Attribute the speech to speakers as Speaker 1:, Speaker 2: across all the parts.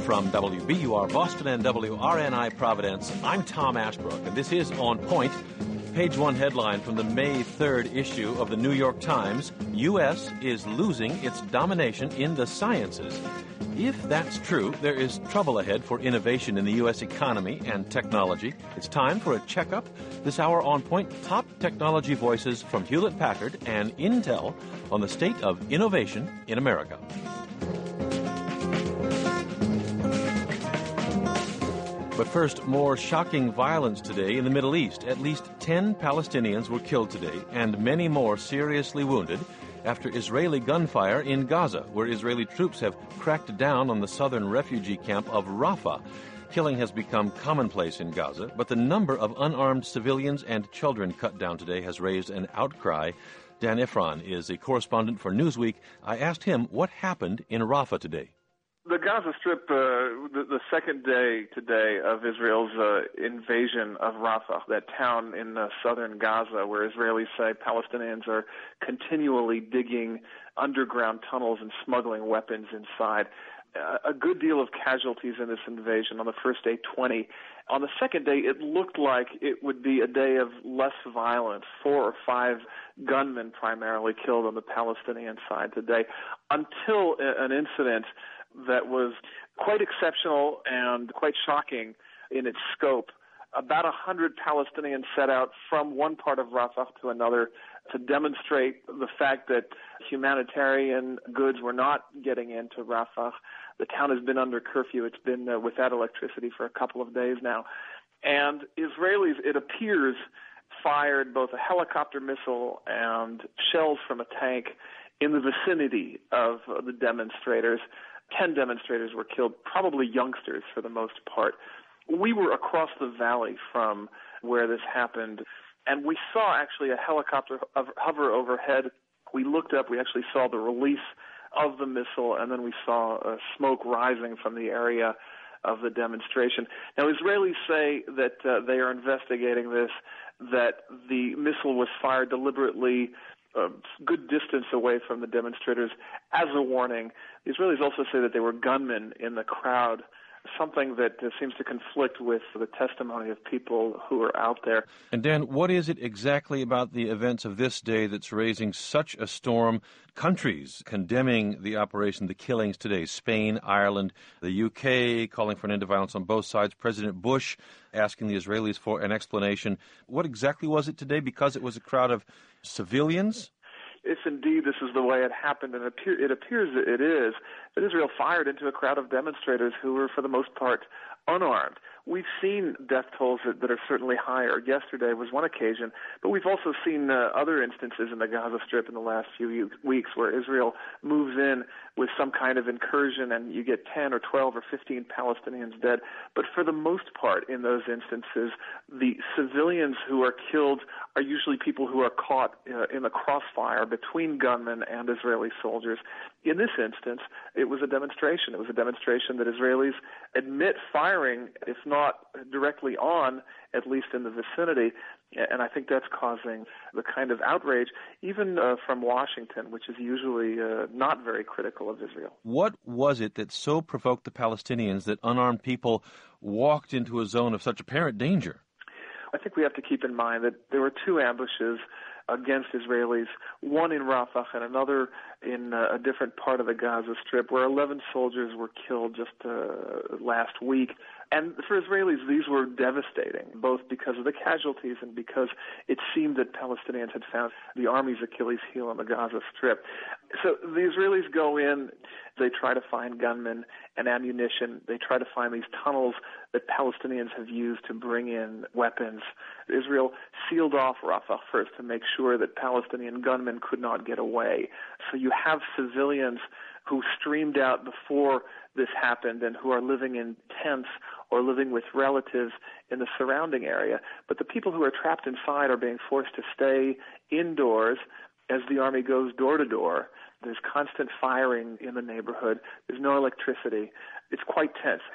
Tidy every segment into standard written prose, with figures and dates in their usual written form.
Speaker 1: From WBUR Boston and WRNI Providence, I'm Tom Ashbrook, and this is On Point. Page one headline from the May 3rd issue of the New York Times: U.S. is losing its domination in the sciences. If that's true, there is trouble ahead for innovation in the U.S. economy and technology. It's time for a checkup. This hour on Point, top technology voices from Hewlett-Packard and Intel on the state of innovation in America. But first, more shocking violence today in the Middle East. At least 10 Palestinians were killed today and many more seriously wounded after Israeli gunfire in Gaza, where Israeli troops have cracked down on the southern refugee camp of Rafah. Killing has become commonplace in Gaza, but the number of unarmed civilians and children cut down today has raised an outcry. Dan Ifron is a correspondent for Newsweek. I asked him what happened in Rafah today.
Speaker 2: The Gaza Strip, the second day today of Israel's invasion of Rafah, that town in southern Gaza where Israelis say Palestinians are continually digging underground tunnels and smuggling weapons inside. A good deal of casualties in this invasion. On the first day, 20. On the second day, it looked like it would be a day of less violence. 4 or 5 gunmen primarily killed on the Palestinian side today, until an incident that was quite exceptional and quite shocking in its scope. About 100 Palestinians set out from one part of Rafah to another to demonstrate the fact that humanitarian goods were not getting into Rafah. The town has been under curfew. It's been without electricity for a couple of days now. And Israelis, it appears, fired both a helicopter missile and shells from a tank in the vicinity of the demonstrators. 10 demonstrators were killed, probably youngsters for the most part. We were across the valley from where this happened, and we saw actually a helicopter hover overhead. We looked up, we actually saw the release of the missile, and then we saw smoke rising from the area of the demonstration. Now, Israelis say that they are investigating this, that the missile was fired deliberately a good distance away from the demonstrators as a warning. The Israelis also say that there were gunmen in the crowd, something that seems to conflict with the testimony of people who are out there.
Speaker 1: And Dan, what is it exactly about the events of this day that's raising such a storm? Countries condemning the operation, the killings today: Spain, Ireland, the UK, calling for an end to violence on both sides. President Bush asking the Israelis for an explanation. What exactly was it today? Because it was a crowd of civilians?
Speaker 2: If indeed this is the way it happened, and it appears that it is, that Israel fired into a crowd of demonstrators who were, for the most part, unarmed. We've seen death tolls that are certainly higher. Yesterday was one occasion, but we've also seen other instances in the Gaza Strip in the last few weeks where Israel moves in with some kind of incursion and you get 10 or 12 or 15 Palestinians dead. But for the most part in those instances, the civilians who are killed are usually people who are caught in the crossfire between gunmen and Israeli soldiers. In this instance, it was a demonstration. It was a demonstration that Israelis admit firing, if not directly on, at least in the vicinity. And I think that's causing the kind of outrage, even from Washington, which is usually not very critical of Israel.
Speaker 1: What was it that so provoked the Palestinians that unarmed people walked into a zone of such apparent danger?
Speaker 2: I think we have to keep in mind that there were 2 ambushes against Israelis, one in Rafah and another in a different part of the Gaza Strip, where 11 soldiers were killed just last week. And for Israelis, these were devastating, both because of the casualties and because it seemed that Palestinians had found the army's Achilles heel on the Gaza Strip. So the Israelis go in, they try to find gunmen and ammunition. They try to find these tunnels that Palestinians have used to bring in weapons. Israel sealed off Rafah first to make sure that Palestinian gunmen could not get away. So you have civilians who streamed out before this happened and who are living in tents or living with relatives in the surrounding area. But the people who are trapped inside are being forced to stay indoors as the army goes door to door. There's constant firing in the neighborhood. There's no electricity. It's quite tense.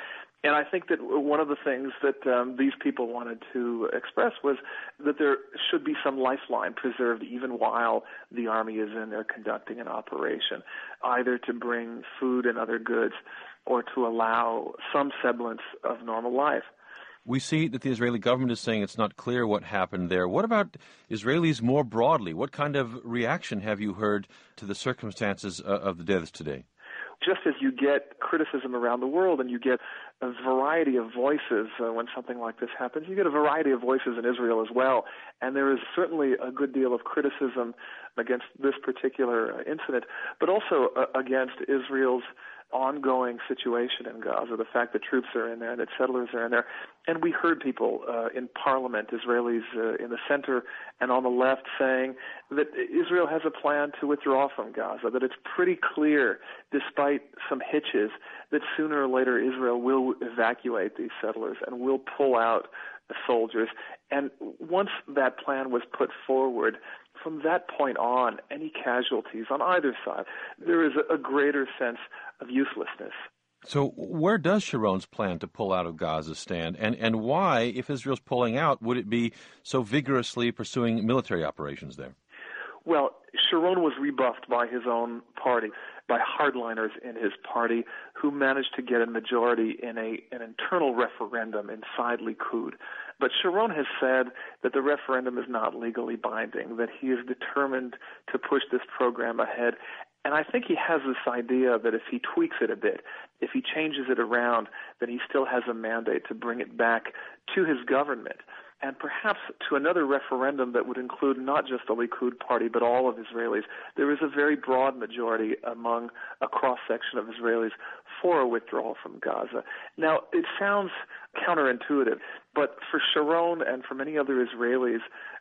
Speaker 2: And I think that one of the things that these people wanted to express was that there should be some lifeline preserved even while the army is in there conducting an operation, either to bring food and other goods or to allow some semblance of normal life.
Speaker 1: We see that the Israeli government is saying it's not clear what happened there. What about Israelis more broadly? What kind of reaction have you heard to the circumstances of the deaths today?
Speaker 2: Just as you get criticism around the world and you get a variety of voices when something like this happens, you get a variety of voices in Israel as well. And there is certainly a good deal of criticism against this particular incident, but also against Israel's ongoing situation in Gaza, the fact that troops are in there, that settlers are in there. And we heard people in parliament, Israelis in the center and on the left, saying that Israel has a plan to withdraw from Gaza, that it's pretty clear, despite some hitches, that sooner or later Israel will evacuate these settlers and will pull out the soldiers. And once that plan was put forward, from that point on, any casualties on either side, there is a greater sense of uselessness.
Speaker 1: So where does Sharon's plan to pull out of Gaza stand? And why, if Israel's pulling out, would it be so vigorously pursuing military operations there?
Speaker 2: Well, Sharon was rebuffed by his own party, by hardliners in his party, who managed to get a majority in an internal referendum inside Likud. But Sharon has said that the referendum is not legally binding, that he is determined to push this program ahead. And I think he has this idea that if he tweaks it a bit, if he changes it around, then he still has a mandate to bring it back to his government, and perhaps to another referendum that would include not just the Likud party, but all of Israelis. There is a very broad majority among a cross-section of Israelis for a withdrawal from Gaza. Now, it sounds counterintuitive, but for Sharon and for many other Israelis,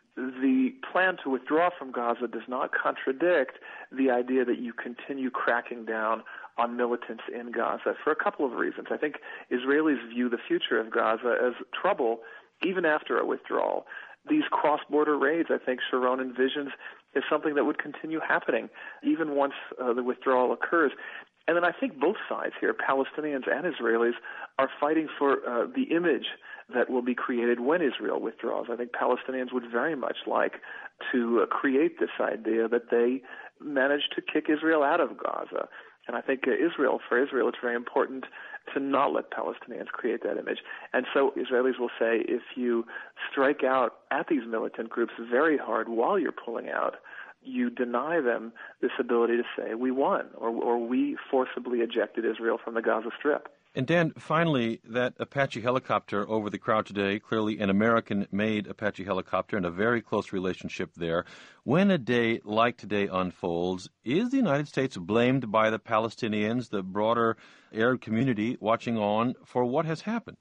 Speaker 2: the plan to withdraw from Gaza does not contradict the idea that you continue cracking down on militants in Gaza for a couple of reasons. I think Israelis view the future of Gaza as trouble even after a withdrawal. These cross-border raids, I think Sharon envisions, is something that would continue happening even once the withdrawal occurs. And then I think both sides here, Palestinians and Israelis, are fighting for the image that will be created when Israel withdraws. I think Palestinians would very much like to create this idea that they managed to kick Israel out of Gaza. And I think for Israel, it's very important to not let Palestinians create that image. And so Israelis will say, if you strike out at these militant groups very hard while you're pulling out, you deny them this ability to say, we won, or we forcibly ejected Israel from the Gaza Strip.
Speaker 1: And Dan, finally, that Apache helicopter over the crowd today, clearly an American-made Apache helicopter and a very close relationship there. When a day like today unfolds, is the United States blamed by the Palestinians, the broader Arab community, watching on for what has happened?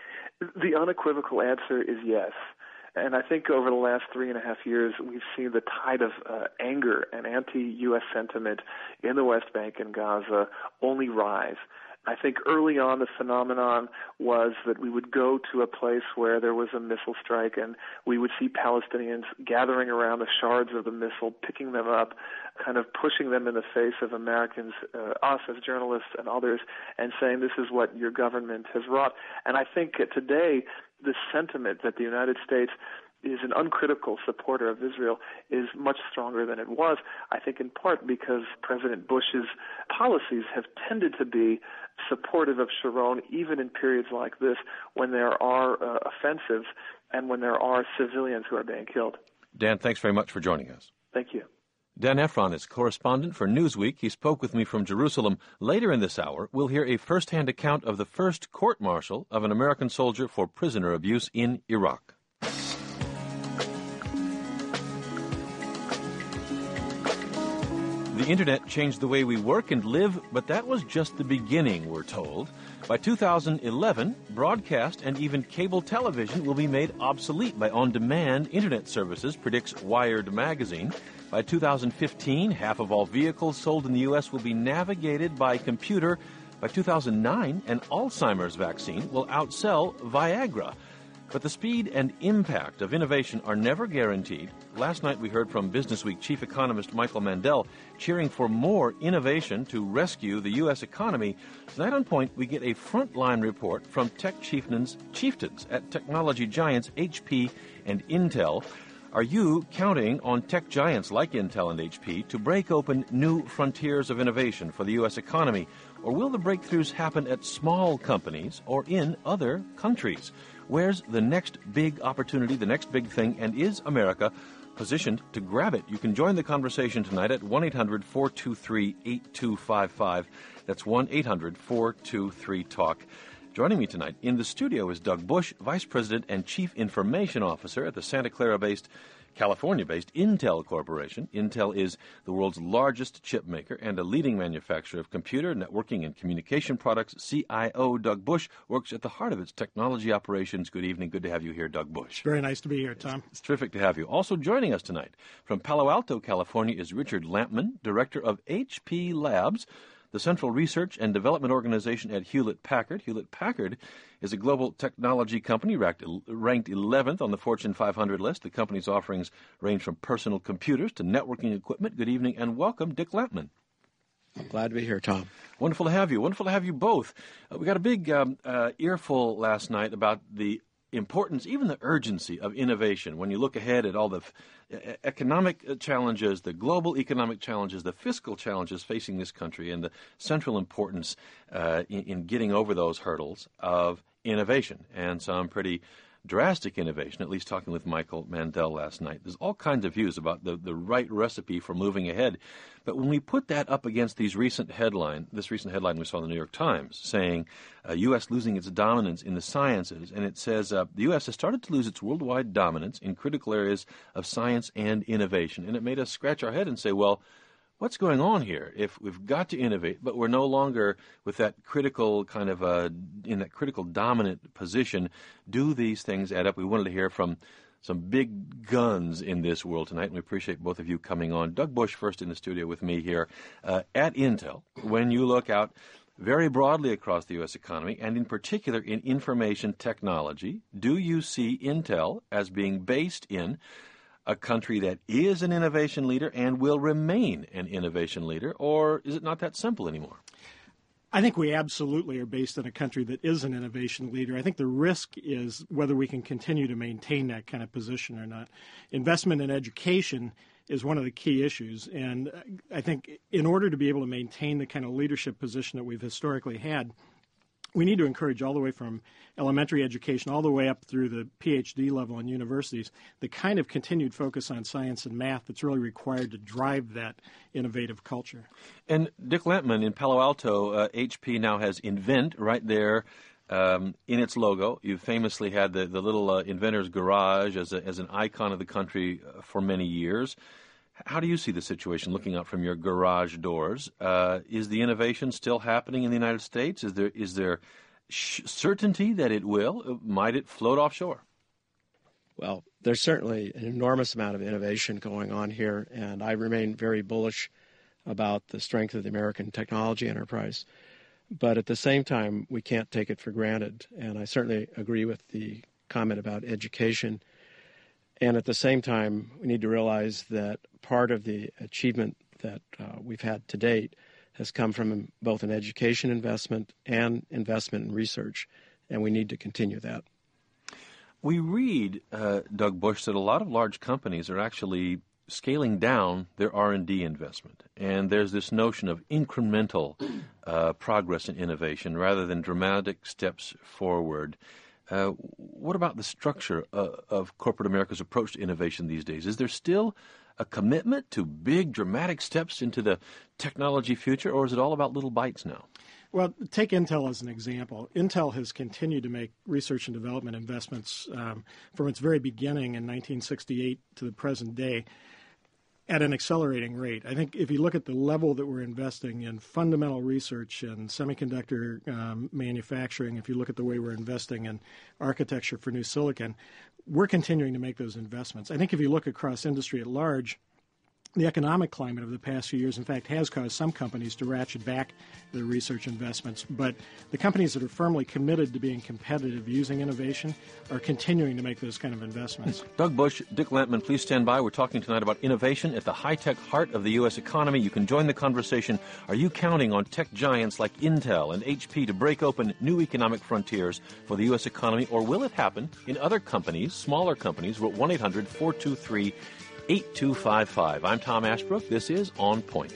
Speaker 2: The unequivocal answer is yes. And I think over the last 3.5 years, we've seen the tide of anger and anti-U.S. sentiment in the West Bank and Gaza only rise. I think early on the phenomenon was that we would go to a place where there was a missile strike and we would see Palestinians gathering around the shards of the missile, picking them up, kind of pushing them in the face of Americans, us as journalists and others, and saying this is what your government has wrought. And I think today the sentiment that the United States is an uncritical supporter of Israel is much stronger than it was, I think in part because President Bush's policies have tended to be supportive of Sharon even in periods like this when there are offensives and when there are civilians who are being killed.
Speaker 1: Dan, thanks very much for joining us.
Speaker 2: Thank you.
Speaker 1: Dan Ephron is correspondent for Newsweek. He spoke with me from Jerusalem. Later in this hour, we'll hear a first-hand account of the first court-martial of an American soldier for prisoner abuse in Iraq. The Internet changed the way we work and live, but that was just the beginning, we're told. By 2011, broadcast and even cable television will be made obsolete by on-demand Internet services, predicts Wired magazine. By 2015, half of all vehicles sold in the U.S. will be navigated by computer. By 2009, an Alzheimer's vaccine will outsell Viagra. But the speed and impact of innovation are never guaranteed. Last night we heard from Businessweek chief economist Michael Mandel cheering for more innovation to rescue the U.S. economy. Tonight on Point, we get a frontline report from tech chieftains at technology giants HP and Intel. Are you counting on tech giants like Intel and HP to break open new frontiers of innovation for the U.S. economy? Or will the breakthroughs happen at small companies or in other countries? Where's the next big opportunity, the next big thing, and is America positioned to grab it? You can join the conversation tonight at 1-800-423-8255. That's 1-800-423-TALK. Joining me tonight in the studio is Doug Bush, Vice President and Chief Information Officer at the Santa Clara-based, California-based Intel Corporation. Intel is the world's largest chip maker and a leading manufacturer of computer, networking, and communication products. CIO Doug Bush works at the heart of its technology operations. Good evening. Good to have you here, Doug Bush.
Speaker 3: Very nice to be here, Tom.
Speaker 1: It's terrific to have you. Also joining us tonight from Palo Alto, California, is Richard Lampman, Director of HP Labs, the central research and development organization at Hewlett-Packard. Hewlett-Packard is a global technology company ranked 11th on the Fortune 500 list. The company's offerings range from personal computers to networking equipment. Good evening and welcome, Dick Lampman.
Speaker 4: I'm glad to be here, Tom.
Speaker 1: Wonderful to have you. Wonderful to have you both. We got a big earful last night about the importance, even the urgency of innovation. When you look ahead at all the economic challenges, the global economic challenges, the fiscal challenges facing this country, and the central importance in getting over those hurdles of innovation, and some pretty drastic innovation, at least talking with Michael Mandel last night. There's all kinds of views about the right recipe for moving ahead. But when we put that up against this recent headline we saw in the New York Times saying U.S. losing its dominance in the sciences, and it says the U.S. has started to lose its worldwide dominance in critical areas of science and innovation. And it made us scratch our head and say, well, what's going on here? If we've got to innovate, but we're no longer with that critical kind of in that critical dominant position, do these things add up? We wanted to hear from some big guns in this world tonight, and we appreciate both of you coming on. Doug Bush first in the studio with me here at Intel. When you look out very broadly across the U.S. economy, and in particular in information technology, do you see Intel as being based in a country that is an innovation leader and will remain an innovation leader, or is it not that simple anymore?
Speaker 3: I think we absolutely are based in a country that is an innovation leader. I think the risk is whether we can continue to maintain that kind of position or not. Investment in education is one of the key issues, and I think in order to be able to maintain the kind of leadership position that we've historically had, we need to encourage all the way from elementary education all the way up through the PhD level in universities the kind of continued focus on science and math that's really required to drive that innovative culture.
Speaker 1: And Dick Lampman, in Palo Alto, HP now has Invent right there in its logo. You famously had the little inventor's garage as an icon of the country for many years. How do you see the situation looking out from your garage doors? Is the innovation still happening in the United States? Is there certainty that it will? Might it float offshore?
Speaker 4: Well, there's certainly an enormous amount of innovation going on here, and I remain very bullish about the strength of the American technology enterprise. But at the same time, we can't take it for granted, and I certainly agree with the comment about education. And at the same time, we need to realize that part of the achievement that we've had to date has come from both an education investment and investment in research, and we need to continue that.
Speaker 1: We read, Doug Bush, that a lot of large companies are actually scaling down their R&D investment, and there's this notion of incremental progress in innovation rather than dramatic steps forward. What about the structure of corporate America's approach to innovation these days? Is there still a commitment to big, dramatic steps into the technology future, or is it all about little bites now?
Speaker 3: Well, take Intel as an example. Intel has continued to make research and development investments from its very beginning in 1968 to the present day at an accelerating rate. I think if you look at the level that we're investing in fundamental research and semiconductor manufacturing, if you look at the way we're investing in architecture for new silicon, we're continuing to make those investments. I think if you look across industry at large, The economic climate of the past few years, in fact, has caused some companies to ratchet back their research investments. But the companies that are firmly committed to being competitive using innovation are continuing to make those kind of investments.
Speaker 1: Doug Bush, Dick Lampman, please stand by. We're talking tonight about innovation at the high-tech heart of the U.S. economy. You can join the conversation. Are you counting on tech giants like Intel and HP to break open new economic frontiers for the U.S. economy, or will it happen in other companies, smaller companies? We're at 1-800-423-8255. I'm Tom Ashbrook. This is On Point.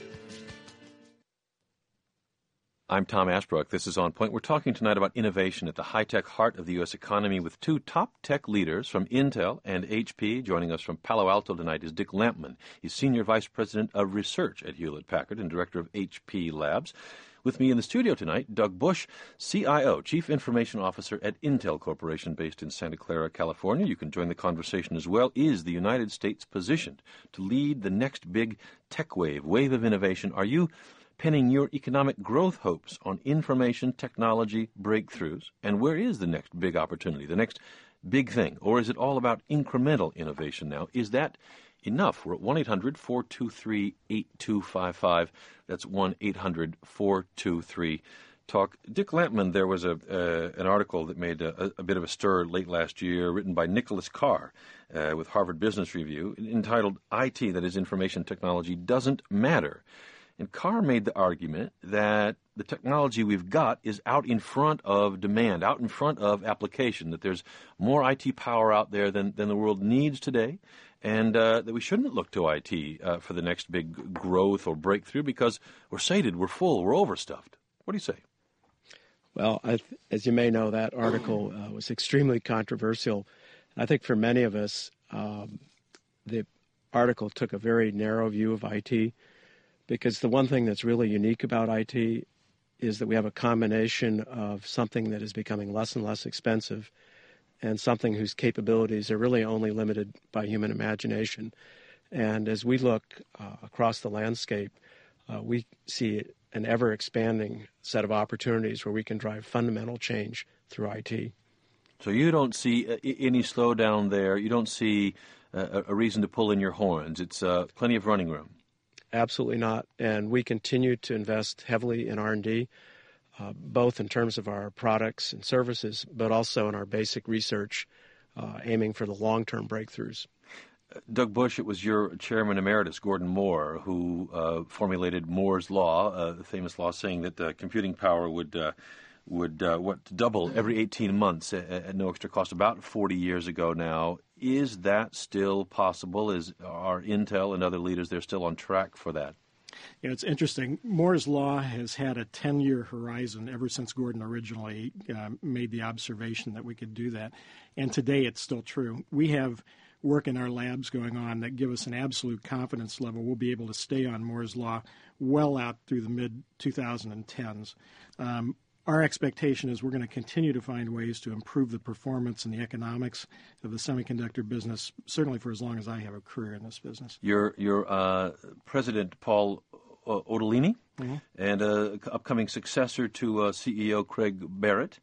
Speaker 1: I'm Tom Ashbrook. This is On Point. We're talking tonight about innovation at the high-tech heart of the U.S. economy with two top tech leaders from Intel and HP. Joining us from Palo Alto tonight is Dick Lampman. He's Senior Vice President of Research at Hewlett-Packard and Director of HP Labs. With me in the studio tonight, Doug Bush, CIO, Chief Information Officer at Intel Corporation, based in Santa Clara, California. You can join the conversation as well. Is the United States positioned to lead the next big tech wave of innovation? Are you pinning your economic growth hopes on information technology breakthroughs? And where is the next big opportunity, the next big thing? Or is it all about incremental innovation now? Is that enough? We're at 1-800-423-8255. That's 1-800-423-TALK. Dick Lampman, there was an article that made a bit of a stir late last year, written by Nicholas Carr with Harvard Business Review, entitled IT, that is Information Technology, Doesn't Matter. And Carr made the argument that the technology we've got is out in front of demand, out in front of application, that there's more IT power out there than the world needs today, and that we shouldn't look to IT for the next big growth or breakthrough because we're sated, we're full, we're overstuffed. What do you say?
Speaker 4: Well, as you may know, that article was extremely controversial. I think for many of us, the article took a very narrow view of IT, because the one thing that's really unique about IT is that we have a combination of something that is becoming less and less expensive and something whose capabilities are really only limited by human imagination. And as we look across the landscape, we see an ever-expanding set of opportunities where we can drive fundamental change through IT.
Speaker 1: So you don't see any slowdown there. You don't see a reason to pull in your horns. It's plenty of running room.
Speaker 4: Absolutely not. And we continue to invest heavily in R&D, both in terms of our products and services, but also in our basic research, aiming for the long-term breakthroughs.
Speaker 1: Doug Bush, it was your chairman emeritus, Gordon Moore, who formulated Moore's Law, the famous law saying that computing power would double every 18 months at no extra cost, about 40 years ago now. Is that still possible? Are Intel and other leaders there still on track for that?
Speaker 3: Yeah, it's interesting. Moore's Law has had a 10-year horizon ever since Gordon originally made the observation that we could do that. And today it's still true. We have work in our labs going on that give us an absolute confidence level we'll be able to stay on Moore's Law well out through the mid-2010s. Our expectation is we're going to continue to find ways to improve the performance and the economics of the semiconductor business, certainly for as long as I have a career in this business.
Speaker 1: Your President, Paul Otellini, and upcoming successor to CEO Craig Barrett,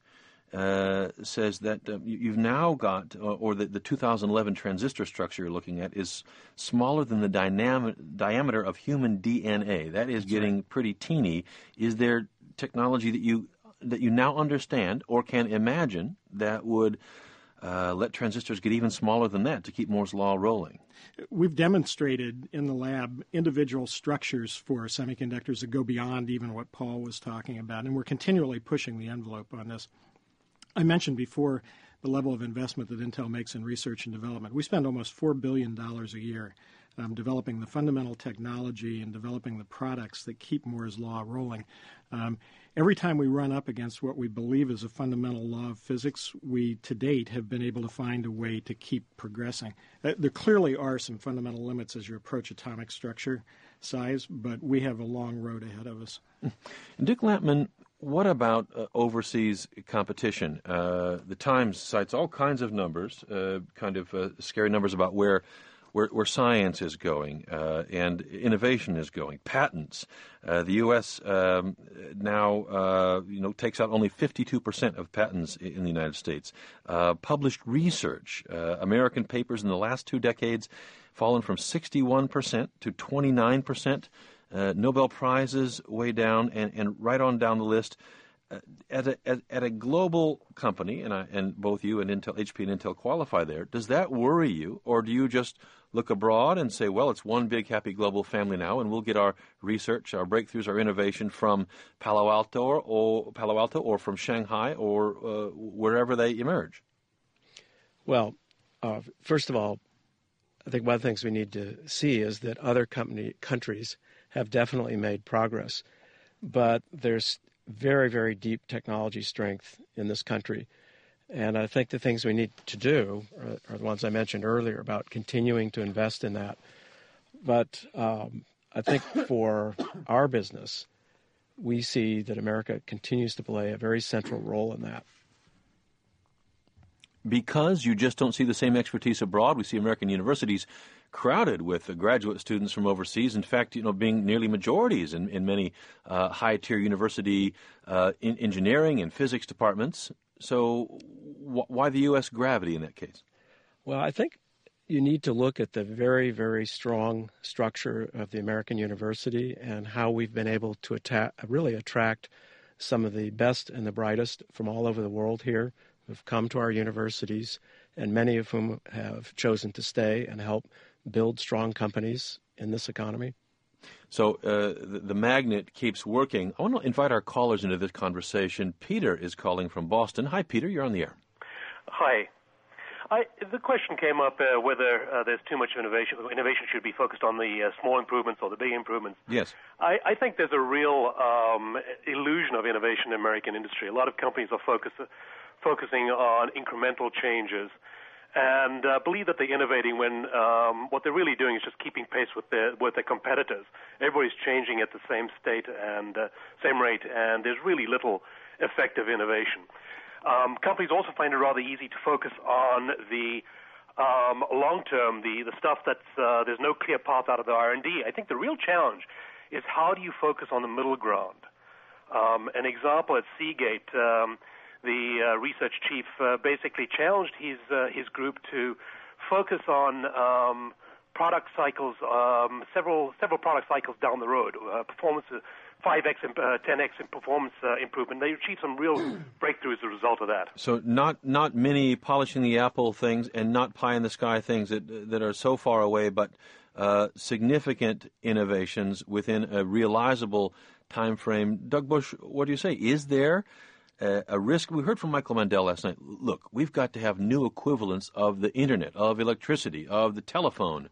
Speaker 1: says that you've now got, or the 2011 transistor structure you're looking at is smaller than the diameter of human DNA. That is getting pretty teeny. Is there technology that you now understand or can imagine that would let transistors get even smaller than that to keep Moore's Law rolling?
Speaker 3: We've demonstrated in the lab individual structures for semiconductors that go beyond even what Paul was talking about, and we're continually pushing the envelope on this. I mentioned before the level of investment that Intel makes in research and development. We spend almost $4 billion a year developing the fundamental technology and developing the products that keep Moore's Law rolling. Every time we run up against what we believe is a fundamental law of physics, we to date have been able to find a way to keep progressing. There clearly are some fundamental limits as you approach atomic structure size, but we have a long road ahead of us.
Speaker 1: Dick Lampman, what about overseas competition? The Times cites all kinds of numbers, scary numbers about where where science is going and innovation is going, patents. The U.S. Now takes out only 52% of patents in the United States. Published research, American papers in the last 2 decades fallen from 61% to 29%. Nobel Prizes way down, and right on down the list. At a global company, and both you and Intel, HP and Intel qualify there, does that worry you, or do you just look abroad and say, well, it's one big happy global family now, and we'll get our research, our breakthroughs, our innovation from Palo Alto or from Shanghai or wherever they emerge?
Speaker 4: Well, first of all, I think one of the things we need to see is that other countries have definitely made progress, but there's very, very deep technology strength in this country. And I think the things we need to do are the ones I mentioned earlier about continuing to invest in that. But I think for our business, we see that America continues to play a very central role in that.
Speaker 1: Because you just don't see the same expertise abroad. We see American universities crowded with graduate students from overseas. In fact, being nearly majorities in many high-tier university engineering and physics departments. So why the U.S. gravity in that case?
Speaker 4: Well, I think you need to look at the very, very strong structure of the American university and how we've been able to really attract some of the best and the brightest from all over the world here who've come to our universities, and many of whom have chosen to stay and help build strong companies in this economy.
Speaker 1: So the magnet keeps working. I want to invite our callers into this conversation. Peter is calling from Boston. Hi, Peter. You're on the air.
Speaker 5: Hi. The question came up whether there's too much innovation. Innovation should be focused on the small improvements or the big improvements.
Speaker 1: Yes.
Speaker 5: I think there's a real illusion of innovation in American industry. A lot of companies are focusing on incremental changes and believe that they're innovating when what they're really doing is just keeping pace with their competitors. Everybody's changing at the same state and same rate, and there's really little effective innovation. Companies also find it rather easy to focus on the long term, the stuff that's there's no clear path out of the R&D. I think the real challenge is how do you focus on the middle ground? An example at Seagate. The research chief basically challenged his group to focus on product cycles, several product cycles down the road, performance 5x and 10x in performance improvement. They achieved some real breakthroughs as a result of that.
Speaker 1: So not many polishing the apple things and not pie in the sky things that are so far away, but significant innovations within a realizable time frame. Doug Bush, what do you say? Is there a risk? We heard from Michael Mandel last night. Look, we've got to have new equivalents of the internet, of electricity, of the telephone,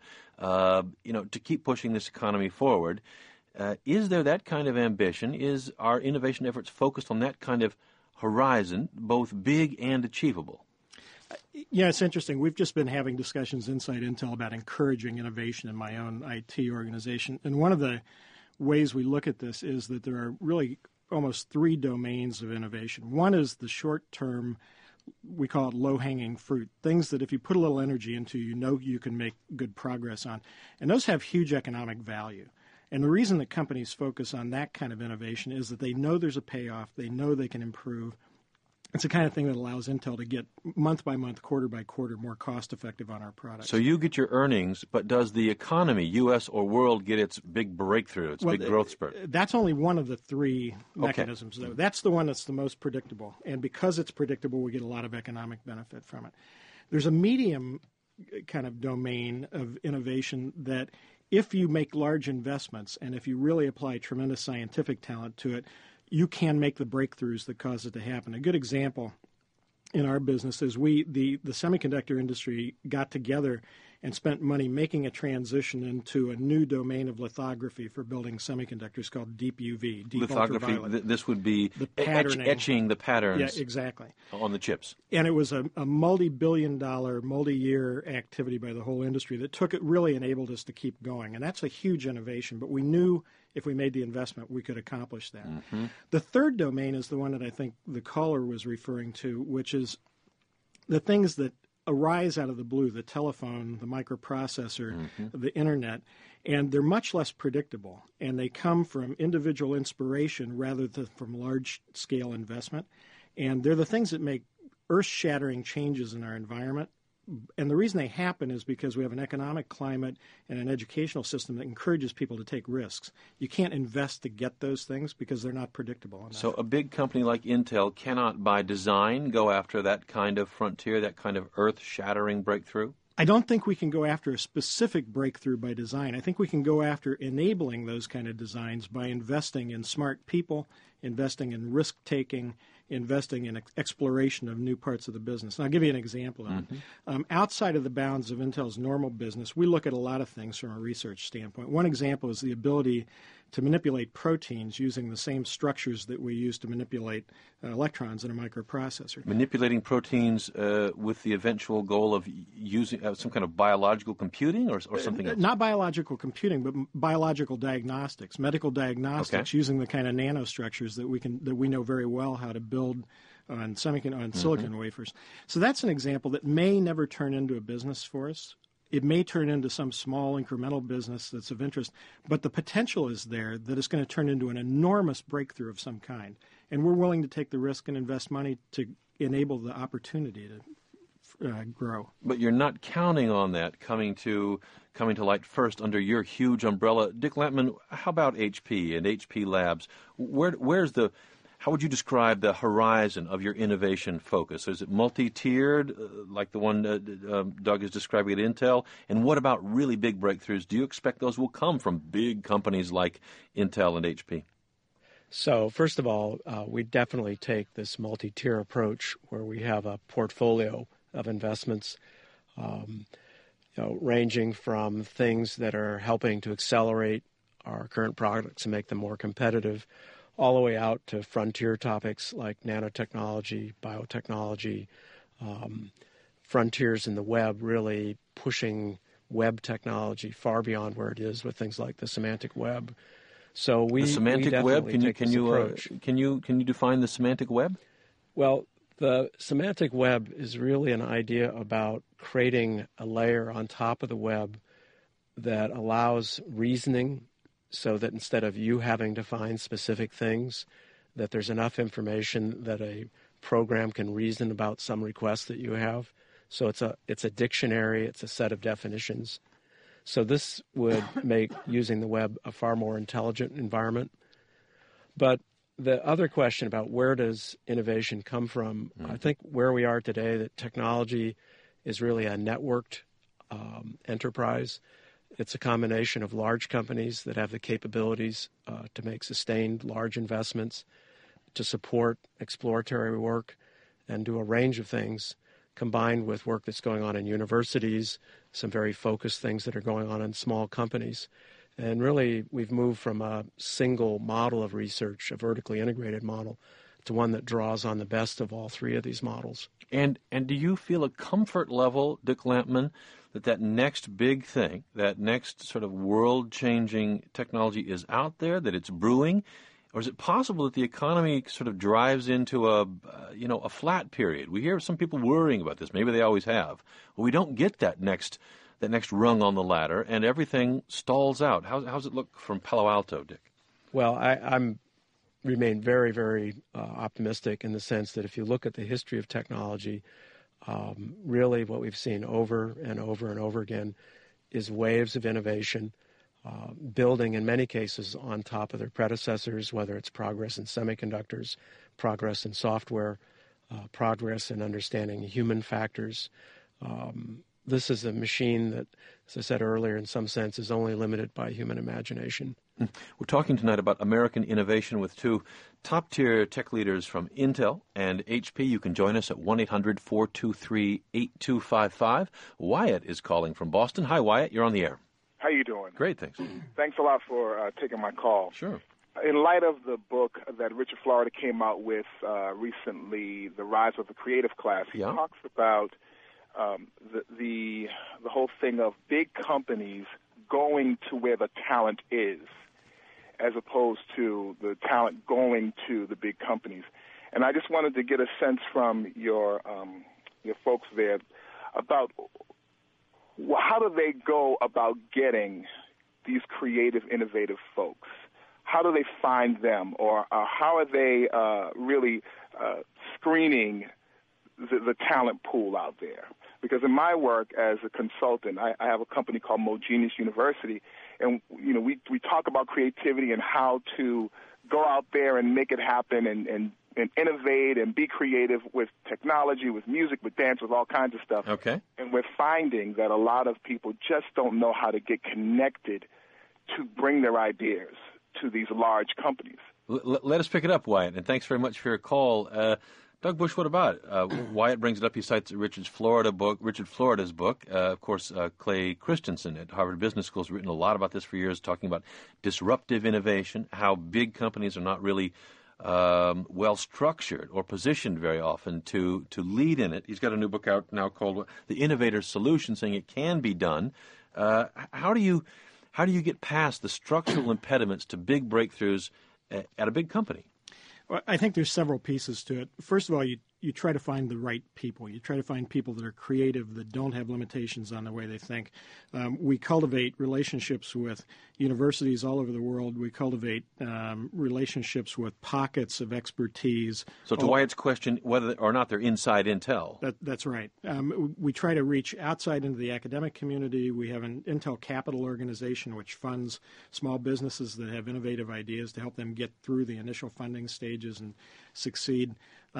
Speaker 1: to keep pushing this economy forward. Is there that kind of ambition? Is our innovation efforts focused on that kind of horizon, both big and achievable?
Speaker 3: Yeah, it's interesting. We've just been having discussions inside Intel about encouraging innovation in my own IT organization. And one of the ways we look at this is that there are really almost 3 domains of innovation. One is the short-term, we call it low-hanging fruit, things that if you put a little energy into, you can make good progress on. And those have huge economic value. And the reason that companies focus on that kind of innovation is that they know there's a payoff, they know they can improve. It's the kind of thing that allows Intel to get month by month, quarter by quarter, more cost-effective on our products.
Speaker 1: So you get your earnings, but does the economy, U.S. or world, get its big breakthrough, its big growth spurt?
Speaker 3: That's only one of the 3 mechanisms, though. That's the one that's the most predictable. And because it's predictable, we get a lot of economic benefit from it. There's a medium kind of domain of innovation that if you make large investments and if you really apply tremendous scientific talent to it, you can make the breakthroughs that cause it to happen. A good example in our business is the semiconductor industry got together and spent money making a transition into a new domain of lithography for building semiconductors called deep UV, deep
Speaker 1: lithography,
Speaker 3: ultraviolet.
Speaker 1: This would be
Speaker 3: the patterning.
Speaker 1: etching the patterns
Speaker 3: yeah, exactly.
Speaker 1: on the chips.
Speaker 3: And it was a multi-billion-dollar, multi-year activity by the whole industry that really enabled us to keep going. And that's a huge innovation, but we knew if we made the investment, we could accomplish that. Mm-hmm. The third domain is the one that I think the caller was referring to, which is the things that arise out of the blue, the telephone, the microprocessor, the internet, and they're much less predictable, and they come from individual inspiration rather than from large-scale investment, and they're the things that make earth-shattering changes in our environment. And the reason they happen is because we have an economic climate and an educational system that encourages people to take risks. You can't invest to get those things because they're not predictable enough.
Speaker 1: So a big company like Intel cannot, by design, go after that kind of frontier, that kind of earth-shattering breakthrough?
Speaker 3: I don't think we can go after a specific breakthrough by design. I think we can go after enabling those kind of designs by investing in smart people, investing in risk-taking, investing in exploration of new parts of the business. And I'll give you an example of it. Outside of the bounds of Intel's normal business, we look at a lot of things from a research standpoint. One example is the ability to manipulate proteins using the same structures that we use to manipulate electrons in a microprocessor.
Speaker 1: Manipulating proteins with the eventual goal of using some kind of biological computing or something else?
Speaker 3: Not biological computing, but biological diagnostics, medical diagnostics, using the kind of nanostructures that we know very well how to build on silicon wafers. So that's an example that may never turn into a business for us. It may turn into some small incremental business that's of interest, but the potential is there that it's going to turn into an enormous breakthrough of some kind. And we're willing to take the risk and invest money to enable the opportunity to grow.
Speaker 1: But you're not counting on that coming to light first under your huge umbrella. Dick Lampman, how about HP and HP Labs? How would you describe the horizon of your innovation focus? Is it multi-tiered, like the one Doug is describing at Intel? And what about really big breakthroughs? Do you expect those will come from big companies like Intel and HP?
Speaker 4: So, first of all, we definitely take this multi-tier approach where we have a portfolio of investments, ranging from things that are helping to accelerate our current products and make them more competitive, all the way out to frontier topics like nanotechnology, biotechnology, frontiers in the web, really pushing web technology far beyond where it is with things like the semantic web. So
Speaker 1: the semantic web. Can you define the semantic web?
Speaker 4: Well, the semantic web is really an idea about creating a layer on top of the web that allows reasoning, so that instead of you having to find specific things, that there's enough information that a program can reason about some request that you have. So it's a dictionary, it's a set of definitions. So this would make using the web a far more intelligent environment. But the other question about where does innovation come from, I think where we are today, that technology is really a networked enterprise. It's a combination of large companies that have the capabilities to make sustained large investments, to support exploratory work, and do a range of things, combined with work that's going on in universities, some very focused things that are going on in small companies. And really, we've moved from a single model of research, a vertically integrated model, to one that draws on the best of all three of these models.
Speaker 1: And do you feel a comfort level, Dick Lampman, that next big thing, that next sort of world-changing technology is out there, that it's brewing? Or is it possible that the economy sort of drives into a flat period? We hear some people worrying about this. Maybe they always have. Well, we don't get that next rung on the ladder, and everything stalls out. How's it look from Palo Alto, Dick?
Speaker 4: Well, I'm remain very, very optimistic in the sense that if you look at the history of technology, really what we've seen over and over and over again is waves of innovation, building in many cases on top of their predecessors, whether it's progress in semiconductors, progress in software, progress in understanding human factors. This is a machine that, as I said earlier, in some sense is only limited by human imagination.
Speaker 1: We're talking tonight about American innovation with two top-tier tech leaders from Intel and HP. You can join us at 1-800-423-8255. Wyatt is calling from Boston. Hi, Wyatt. You're on the air.
Speaker 6: How you doing?
Speaker 1: Great, thanks.
Speaker 6: Thanks a lot for taking my call.
Speaker 1: Sure.
Speaker 6: In light of the book that Richard Florida came out with recently, The Rise of the Creative Class, he talks about the whole thing of big companies going to where the talent is, as opposed to the talent going to the big companies. And I just wanted to get a sense from your folks there about how do they go about getting these creative, innovative folks? How do they find them, or how are they really screening the talent pool out there? Because in my work as a consultant, I have a company called Mogenius University, and we talk about creativity and how to go out there and make it happen and innovate and be creative with technology, with music, with dance, with all kinds of stuff.
Speaker 1: Okay.
Speaker 6: And we're finding that a lot of people just don't know how to get connected to bring their ideas to these large companies.
Speaker 1: Let us pick it up, Wyatt, and thanks very much for your call. Doug Bush, what about it? Wyatt brings it up. He cites Richard Florida's book. Of course, Clay Christensen at Harvard Business School has written a lot about this for years, talking about disruptive innovation, how big companies are not really well-structured or positioned very often to lead in it. He's got a new book out now called The Innovator's Solution, saying it can be done. How do you get past the structural impediments to big breakthroughs at a big company?
Speaker 3: Well, I think there's several pieces to it. First of all, you try to find the right people. You try to find people that are creative, that don't have limitations on the way they think. We cultivate relationships with universities all over the world. We cultivate relationships with pockets of expertise.
Speaker 1: So to Wyatt's question, whether or not they're inside Intel.
Speaker 3: That's right. We try to reach outside into the academic community. We have an Intel Capital organization which funds small businesses that have innovative ideas to help them get through the initial funding stages and succeed.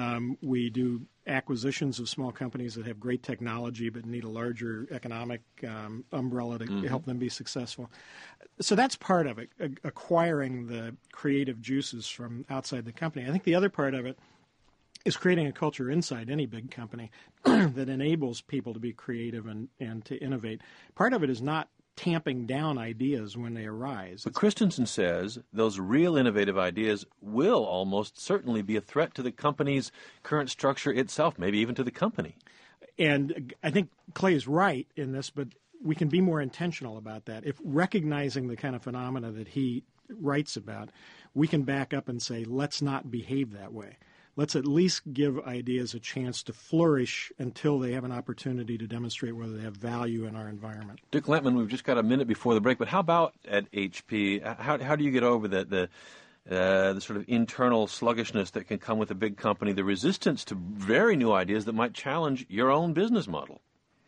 Speaker 3: We do acquisitions of small companies that have great technology but need a larger economic umbrella to help them be successful. So that's part of it, acquiring the creative juices from outside the company. I think the other part of it is creating a culture inside any big company that enables people to be creative and to innovate. Part of it is not tamping down ideas when they arise.
Speaker 1: But Christensen says those real innovative ideas will almost certainly be a threat to the company's current structure itself, maybe even to the company.
Speaker 3: And I think Clay is right in this, but we can be more intentional about that. If recognizing the kind of phenomena that he writes about, we can back up and say, let's not behave that way. Let's at least give ideas a chance to flourish until they have an opportunity to demonstrate whether they have value in our environment.
Speaker 1: Dick Lampman, we've just got a minute before the break, but how about at HP? How do you get over the sort of internal sluggishness that can come with a big company, the resistance to very new ideas that might challenge your own business model?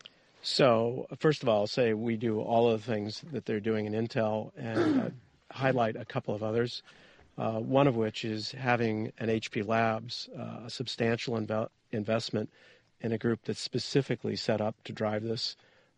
Speaker 4: So, first of all, I'll say we do all of the things that they're doing in Intel and highlight a couple of others. One of which is having an HP Labs, a substantial investment in a group that's specifically set up to drive this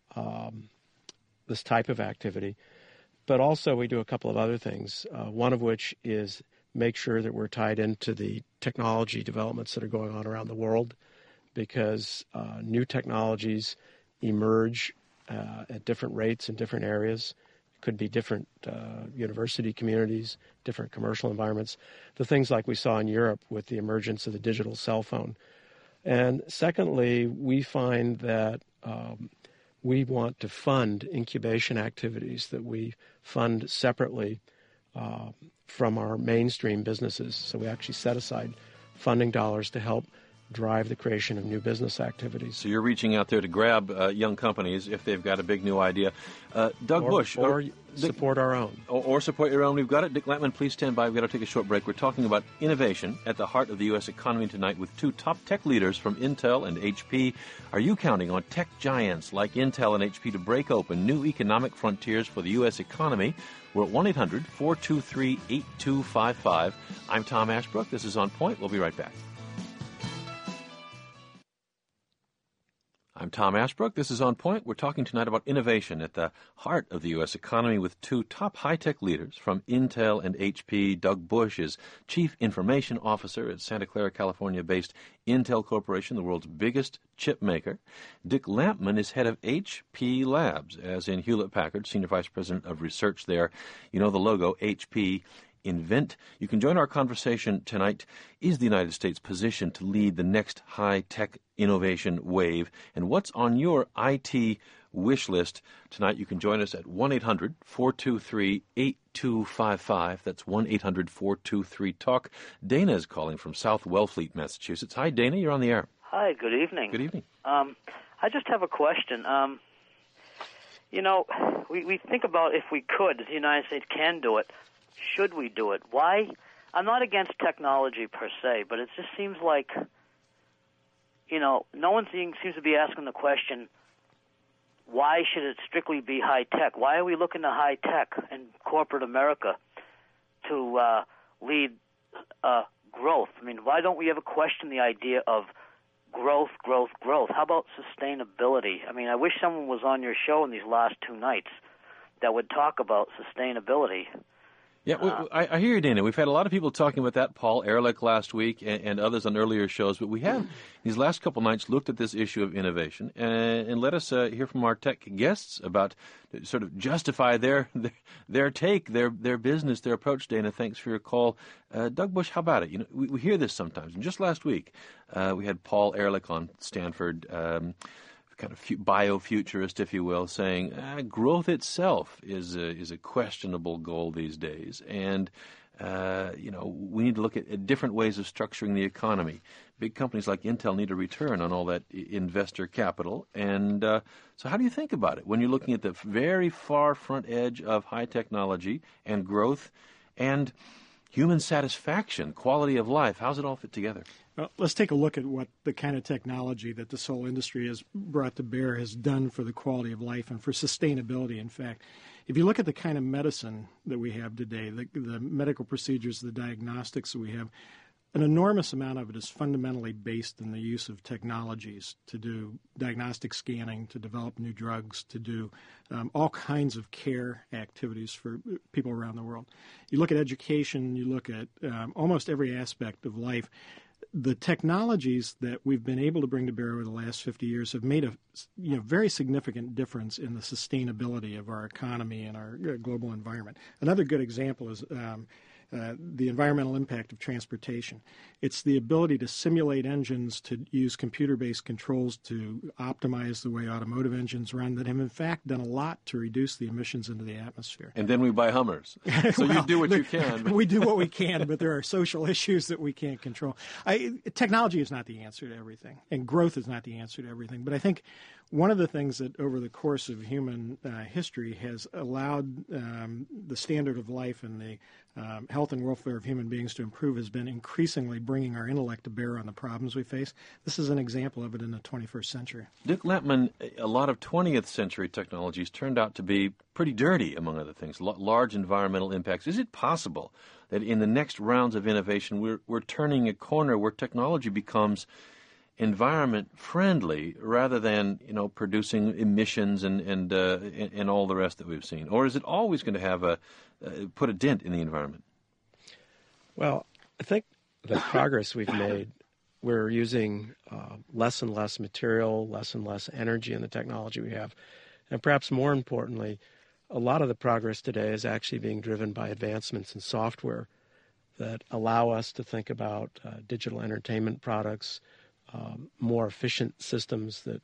Speaker 4: type of activity. But also we do a couple of other things, one of which is make sure that we're tied into the technology developments that are going on around the world, because new technologies emerge at different rates in different areas. Could be different university communities, different commercial environments, the things like we saw in Europe with the emergence of the digital cell phone. And secondly, we find that we want to fund incubation activities that we fund separately from our mainstream businesses. So we actually set aside funding dollars to help drive the creation of new business activities.
Speaker 1: So you're reaching out there to grab young companies if they've got a big new idea. Doug Bush.
Speaker 4: Or support our own.
Speaker 1: Or support your own. We've got it. Dick Lampman, please stand by. We've got to take a short break. We're talking about innovation at the heart of the U.S. economy tonight with two top tech leaders from Intel and HP. Are you counting on tech giants like Intel and HP to break open new economic frontiers for the U.S. economy? We're at 1-800-423-8255. I'm Tom Ashbrook. This is On Point. We'll be right back. I'm Tom Ashbrook. This is On Point. We're talking tonight about innovation at the heart of the U.S. economy with two top high-tech leaders from Intel and HP. Doug Bush is Chief Information Officer at Santa Clara, California-based Intel Corporation, the world's biggest chip maker. Dick Lampman is head of HP Labs, as in Hewlett-Packard, Senior Vice President of Research there. You know the logo, HP. Invent. You can join our conversation tonight. Is the United States positioned to lead the next high-tech innovation wave? And what's on your IT wish list tonight? You can join us at 1-800-423-8255. That's 1-800-423-TALK. Dana is calling from South Wellfleet, Massachusetts. Hi, Dana. You're on the air.
Speaker 7: Hi. Good evening.
Speaker 1: Good evening.
Speaker 7: I just have a question. We think about if we could, if the United States can do it, should we do it? Why? I'm not against technology per se, but it just seems like, no one seems to be asking the question, why should it strictly be high-tech? Why are we looking to high-tech in corporate America to lead growth? I mean, why don't we ever question the idea of growth? How about sustainability? I mean, I wish someone was on your show in these last 2 nights that would talk about sustainability.
Speaker 1: Yeah, I hear you, Dana. We've had a lot of people talking about that, Paul Ehrlich last week and others on earlier shows, but we have, these last couple nights, looked at this issue of innovation and let us hear from our tech guests about sort of justify their take, their business, their approach. Dana, thanks for your call. Doug Bush, how about it? We hear this sometimes. And just last week, we had Paul Ehrlich on Stanford, kind of biofuturist, if you will, saying growth itself is a questionable goal these days, and we need to look at different ways of structuring the economy. Big companies like Intel need a return on all that investor capital, and so how do you think about it when you're looking at the very far front edge of high technology and growth and human satisfaction, quality of life? How's it all fit together?
Speaker 3: Well, let's take a look at what the kind of technology that this whole industry has brought to bear has done for the quality of life and for sustainability, in fact. If you look at the kind of medicine that we have today, the medical procedures, the diagnostics that we have, an enormous amount of it is fundamentally based in the use of technologies to do diagnostic scanning, to develop new drugs, to do all kinds of care activities for people around the world. You look at education, you look at almost every aspect of life. The technologies that we've been able to bring to bear over the last 50 years have made a very significant difference in the sustainability of our economy and our global environment. Another good example is the environmental impact of transportation. It's the ability to simulate engines, to use computer-based controls to optimize the way automotive engines run that have in fact done a lot to reduce the emissions into the atmosphere.
Speaker 1: And then we buy Hummers. So you do what you can.
Speaker 3: We do what we can, but there are social issues that we can't control. Technology is not the answer to everything, and growth is not the answer to everything. But I think one of the things that over the course of human history has allowed the standard of life and the health and welfare of human beings to improve has been increasingly bringing our intellect to bear on the problems we face. This is an example of it in the 21st century.
Speaker 1: Dick Lampman, a lot of 20th century technologies turned out to be pretty dirty, among other things, large environmental impacts. Is it possible that in the next rounds of innovation we're turning a corner where technology becomes environment friendly rather than producing emissions and all the rest that we've seen? Or is it always going to have put a dent in the environment?
Speaker 4: Well, I think the progress we've made, we're using less and less material, less and less energy in the technology we have. And perhaps more importantly, a lot of the progress today is actually being driven by advancements in software that allow us to think about digital entertainment products, more efficient systems that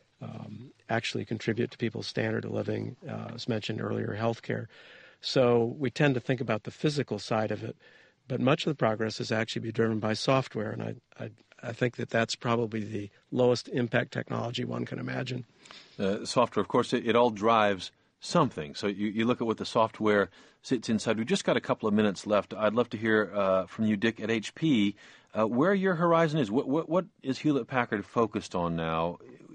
Speaker 4: actually contribute to people's standard of living, as mentioned earlier, healthcare. So we tend to think about the physical side of it, but much of the progress is actually be driven by software, and I think that's probably the lowest impact technology one can imagine.
Speaker 1: Software, of course, it all drives something. So you look at what the software sits inside. We've just got a couple of minutes left. I'd love to hear from you, Dick, at HP, where your horizon is. What is Hewlett-Packard focused on now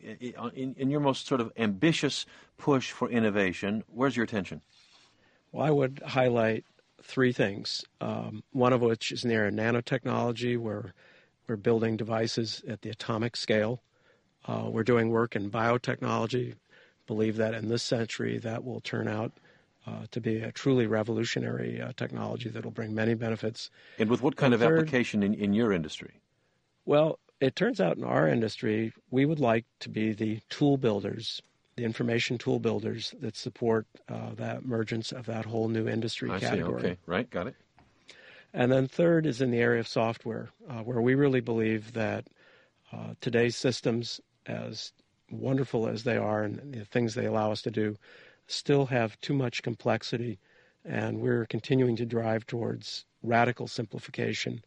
Speaker 1: in your most sort of ambitious push for innovation? Where's your attention?
Speaker 4: Well, I would highlight 3 things, one of which is in the area of nanotechnology, where we're building devices at the atomic scale. We're doing work in biotechnology. Believe that in this century that will turn out to be a truly revolutionary technology that will bring many benefits.
Speaker 1: And with what kind of application in your industry?
Speaker 4: Well, it turns out in our industry, we would like to be the tool builders, the information tool builders that support that emergence of that whole new industry category.
Speaker 1: I see, okay, right, got it.
Speaker 4: And then third is in the area of software, where we really believe that today's systems, as wonderful as they are and the things they allow us to do, still have too much complexity, and we're continuing to drive towards radical simplification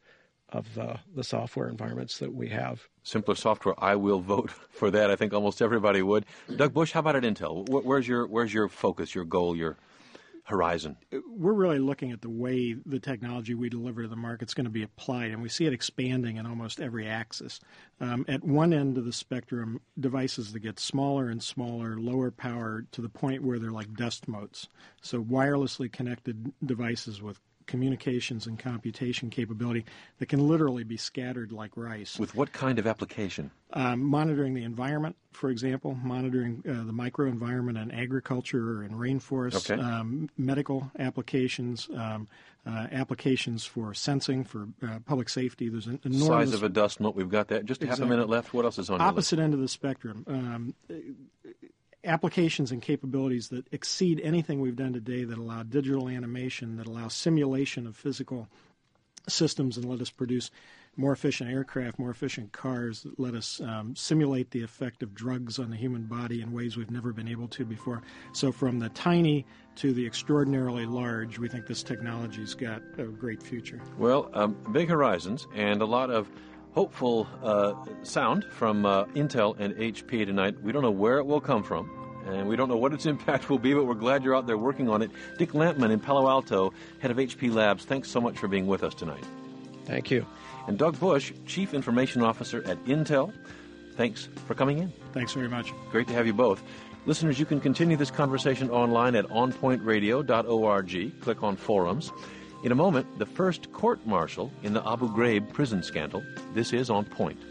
Speaker 4: the software environments that we have.
Speaker 1: Simpler software, I will vote for that. I think almost everybody would. Doug Bush, how about at Intel? Where's your focus, your goal, your horizon?
Speaker 3: We're really looking at the way the technology we deliver to the market is going to be applied, and we see it expanding in almost every axis. At one end of the spectrum, devices that get smaller and smaller, lower power, to the point where they're like dust motes. So wirelessly connected devices with communications and computation capability that can literally be scattered like rice.
Speaker 1: With what kind of application?
Speaker 3: Monitoring the environment, for example, monitoring the microenvironment in agriculture or in rainforests,
Speaker 1: okay.
Speaker 3: Medical applications, applications for sensing, for public safety. There's an enormous...
Speaker 1: Size of a dust mote, we've got that. Just
Speaker 3: exactly.
Speaker 1: half a minute left. What else is on your list?
Speaker 3: Opposite end of the spectrum. Applications and capabilities that exceed anything we've done today, that allow digital animation, that allow simulation of physical systems and let us produce more efficient aircraft, more efficient cars, that let us simulate the effect of drugs on the human body in ways we've never been able to before. So from the tiny to the extraordinarily large, we think this technology's got a great future.
Speaker 1: Well, big horizons and a lot of hopeful sound from Intel and HP tonight. We don't know where it will come from, and we don't know what its impact will be, but we're glad you're out there working on it. Dick Lampman in Palo Alto, head of HP Labs, thanks so much for being with us tonight.
Speaker 4: Thank you.
Speaker 1: And Doug Bush, Chief Information Officer at Intel, thanks for coming in.
Speaker 3: Thanks very much.
Speaker 1: Great to have you both. Listeners, you can continue this conversation online at onpointradio.org. Click on forums. In a moment, the first court-martial in the Abu Ghraib prison scandal. This is On Point.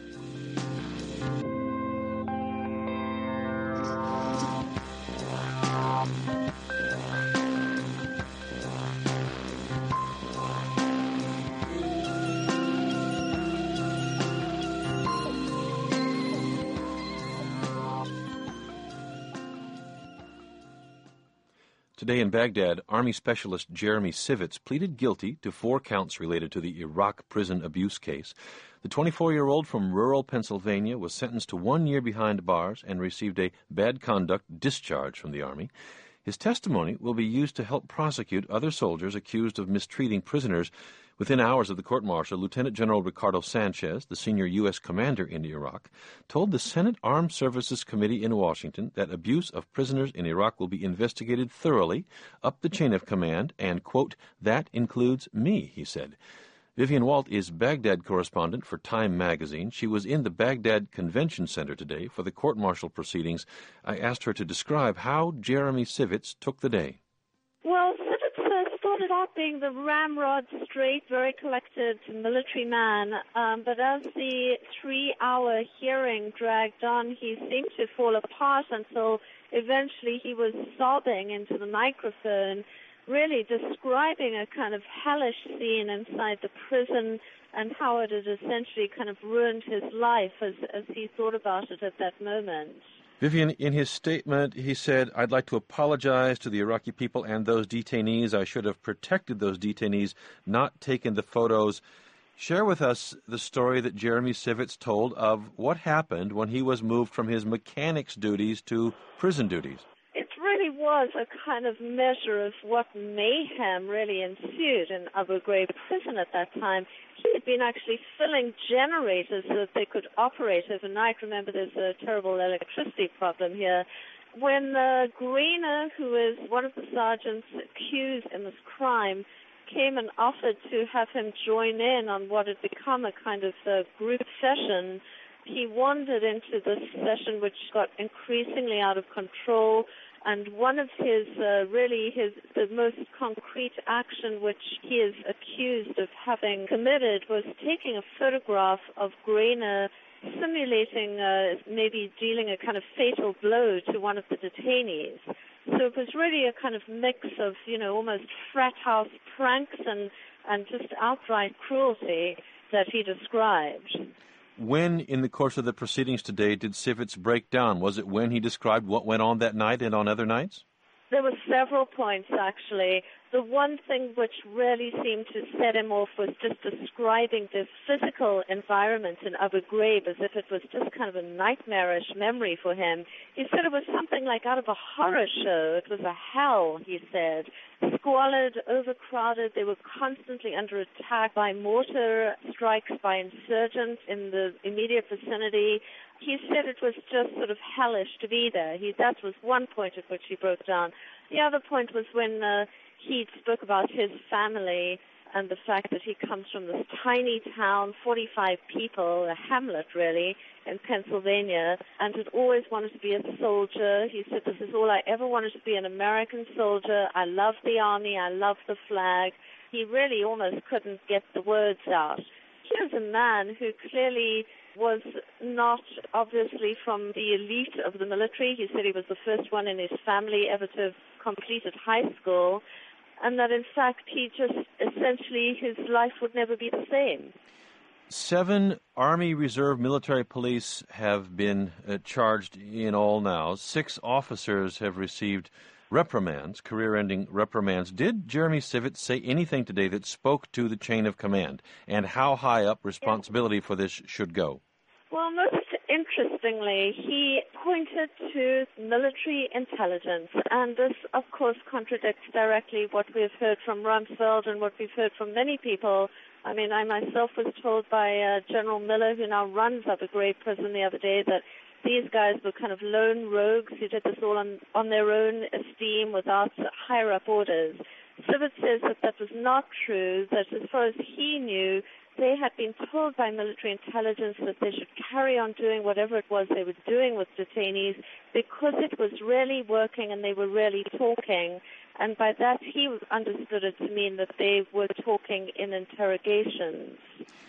Speaker 1: Today in Baghdad, Army Specialist Jeremy Sivitz pleaded guilty to 4 counts related to the Iraq prison abuse case. The 24-year-old from rural Pennsylvania was sentenced to 1 year behind bars and received a bad conduct discharge from the Army. His testimony will be used to help prosecute other soldiers accused of mistreating prisoners. Within hours of the court-martial, Lieutenant General Ricardo Sanchez, the senior U.S. commander in Iraq, told the Senate Armed Services Committee in Washington that abuse of prisoners in Iraq will be investigated thoroughly up the chain of command and, quote, "that includes me," he said. Vivian Walt is Baghdad correspondent for Time magazine. She was in the Baghdad Convention Center today for the court-martial proceedings. I asked her to describe how Jeremy Sivitz took the day.
Speaker 8: Well, Sivitz started out being the ramrod, straight, very collected military man, but as the 3-hour hearing dragged on, he seemed to fall apart until eventually he was sobbing into the microphone, really describing a kind of hellish scene inside the prison and how it had essentially kind of ruined his life as he thought about it at that moment.
Speaker 1: Vivian, in his statement, he said, "I'd like to apologize to the Iraqi people and those detainees. I should have protected those detainees, not taken the photos." Share with us the story that Jeremy Sivitz told of what happened when he was moved from his mechanic's duties to prison duties.
Speaker 8: It really was a kind of measure of what mayhem really ensued in Abu Ghraib prison at that time. He had been actually filling generators so that they could operate overnight. Remember, there's a terrible electricity problem here. When Greiner, who is one of the sergeants accused in this crime, came and offered to have him join in on what had become a kind of group session, he wandered into this session, which got increasingly out of control. And one of the most concrete action which he is accused of having committed was taking a photograph of Greiner simulating maybe dealing a kind of fatal blow to one of the detainees. So it was really a kind of mix of, almost frat house pranks and just outright cruelty that he described.
Speaker 1: When, in the course of the proceedings today, did Sivitz break down? Was it when he described what went on that night and on other nights?
Speaker 8: There were several points, actually. The one thing which really seemed to set him off was just describing the physical environment in Abu Ghraib as if it was just kind of a nightmarish memory for him. He said it was something like out of a horror show. It was a hell, he said. Squalid, overcrowded. They were constantly under attack by mortar strikes by insurgents in the immediate vicinity. He said it was just sort of hellish to be there. That was one point at which he broke down. The other point was when he spoke about his family and the fact that he comes from this tiny town, 45 people, a hamlet really, in Pennsylvania, and had always wanted to be a soldier. He said, this is all I ever wanted to be, an American soldier. I love the army. I love the flag. He really almost couldn't get the words out. He was a man who clearly was not obviously from the elite of the military. He said he was the first one in his family ever to have completed high school, and that in fact he just essentially his life would never be the same.
Speaker 1: 7 Army Reserve military police have been charged in all now. 6 officers have received reprimands, career-ending reprimands. Did Jeremy Sivits say anything today that spoke to the chain of command and how high up responsibility for this should go?
Speaker 8: Well, most interestingly, he pointed to military intelligence, and this, of course, contradicts directly what we've heard from Rumsfeld and what we've heard from many people. I mean, I myself was told by General Miller, who now runs Abu Ghraib prison, the other day that these guys were kind of lone rogues who did this all on their own esteem without higher-up orders. Sivits says that was not true, that as far as he knew, they had been told by military intelligence that they should carry on doing whatever it was they were doing with detainees because it was really working and they were really talking. And by that, he understood it to mean that they were talking in interrogations.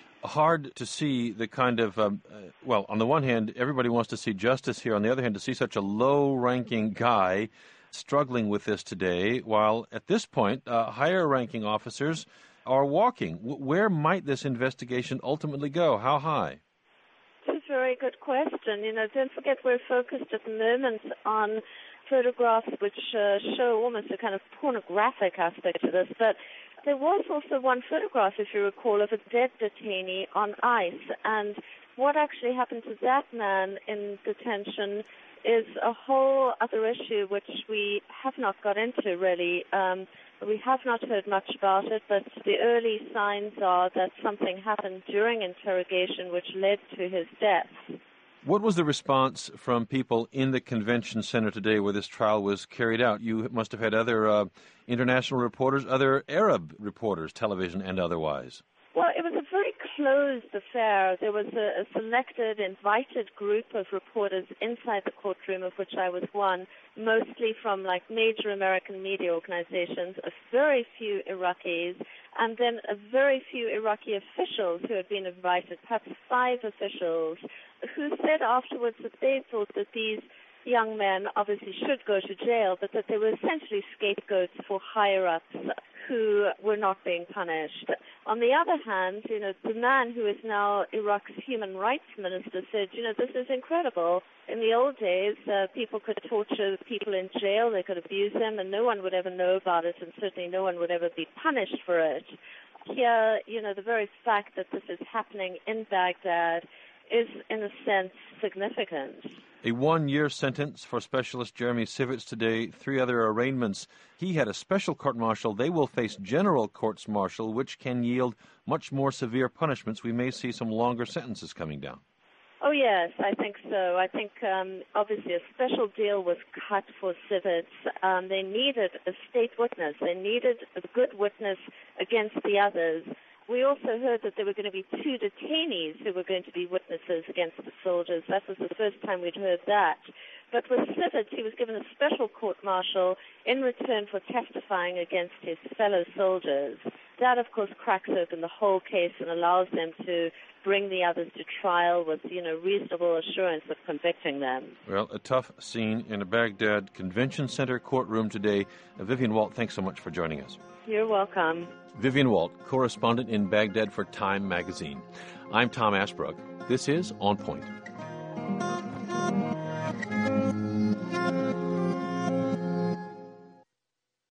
Speaker 1: Hard to see the kind of, well, on the one hand, everybody wants to see justice here. On the other hand, to see such a low-ranking guy struggling with this today, while at this point, higher-ranking officers are walking. Where might this investigation ultimately go? How high?
Speaker 8: It's a very good question. Don't forget we're focused at the moment on photographs which show almost a kind of pornographic aspect to this, but there was also one photograph, if you recall, of a dead detainee on ice, and what actually happened to that man in detention is a whole other issue which we have not got into, really. We have not heard much about it, but the early signs are that something happened during interrogation which led to his death.
Speaker 1: What was the response from people in the convention center today where this trial was carried out? You must have had other international reporters, other Arab reporters, television and otherwise.
Speaker 8: Well, it was a very closed affair. There was a selected, invited group of reporters inside the courtroom, of which I was one, mostly from major American media organizations, a very few Iraqis, and then a very few Iraqi officials who had been invited, perhaps 5 officials, who said afterwards that they thought that these young men obviously should go to jail, but that they were essentially scapegoats for higher-ups who were not being punished. On the other hand, the man who is now Iraq's human rights minister said, this is incredible. In the old days, people could torture people in jail, they could abuse them, and no one would ever know about it, and certainly no one would ever be punished for it. Here, the very fact that this is happening in Baghdad is, in a sense, significant.
Speaker 1: A 1-year sentence for Specialist Jeremy Sivits today, 3 other arraignments. He had a special court-martial. They will face general courts-martial, which can yield much more severe punishments. We may see some longer sentences coming down.
Speaker 8: Oh, yes, I think so. I think, obviously, a special deal was cut for Sivits. They needed a state witness. They needed a good witness against the others. We also heard that there were going to be 2 detainees who were going to be witnesses against the soldiers. That was the first time we'd heard that. But with Sivits, he was given a special court-martial in return for testifying against his fellow soldiers. That, of course, cracks open the whole case and allows them to bring the others to trial with, reasonable assurance of convicting them.
Speaker 1: Well, a tough scene in a Baghdad Convention Center courtroom today. Vivian Walt, thanks so much for joining us.
Speaker 8: You're welcome.
Speaker 1: Vivian Walt, correspondent in Baghdad for Time magazine. I'm Tom Ashbrook. This is On Point.